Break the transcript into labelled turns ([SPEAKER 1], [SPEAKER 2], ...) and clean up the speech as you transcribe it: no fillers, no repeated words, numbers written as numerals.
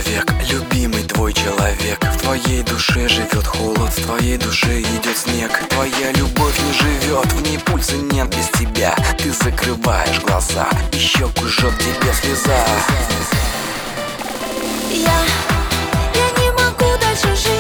[SPEAKER 1] человек, любимый твой человек. В твоей душе живет холод, в твоей душе идет снег. Твоя любовь не живет, в ней пульса нет без тебя. Ты закрываешь глаза, и щеку жжет тебе слеза.
[SPEAKER 2] Я не могу дальше жить.